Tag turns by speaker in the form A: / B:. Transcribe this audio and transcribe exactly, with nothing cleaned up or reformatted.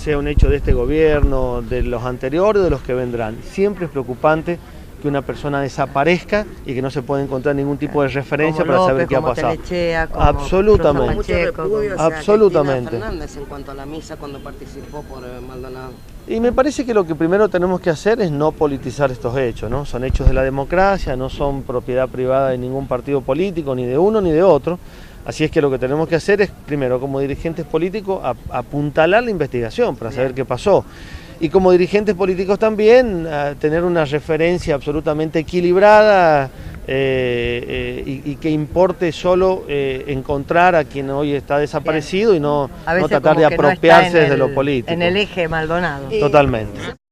A: sea un hecho de este gobierno, de los anteriores o de los que vendrán. Siempre es preocupante que una persona desaparezca y que no se pueda encontrar ningún tipo de referencia
B: como
A: para
B: López,
A: saber qué ha
B: como
A: pasado.
B: Telechea, como
A: Absolutamente.
B: Mucho repudio
C: hacia
A: Absolutamente.
C: Cristina Fernández en cuanto a la misa cuando participó por eh, Maldonado.
A: Y me parece que lo que primero tenemos que hacer es no politizar estos hechos, ¿no? Son hechos de la democracia, no son propiedad privada de ningún partido político, ni de uno ni de otro. Así es que lo que tenemos que hacer es, primero, como dirigentes políticos, apuntalar la investigación para saber qué pasó. Y como dirigentes políticos también, a tener una referencia absolutamente equilibrada eh, eh, y, y que importe solo eh, encontrar a quien hoy está desaparecido. Bien. Y no, no tratar de apropiarse no desde
B: el,
A: lo político.
B: En el eje Maldonado.
A: Totalmente.